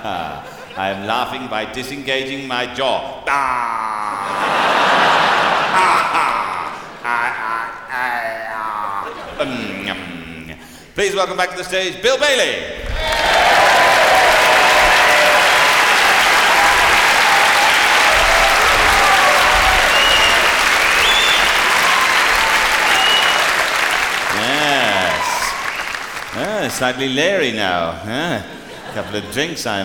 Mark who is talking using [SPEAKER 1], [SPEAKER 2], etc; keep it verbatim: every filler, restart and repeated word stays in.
[SPEAKER 1] I am laughing by disengaging my jaw. Ah! Um, um. Please welcome back to the stage, Bill Bailey. Yes. Ah, slightly leery now. Ah, a couple of drinks, I'm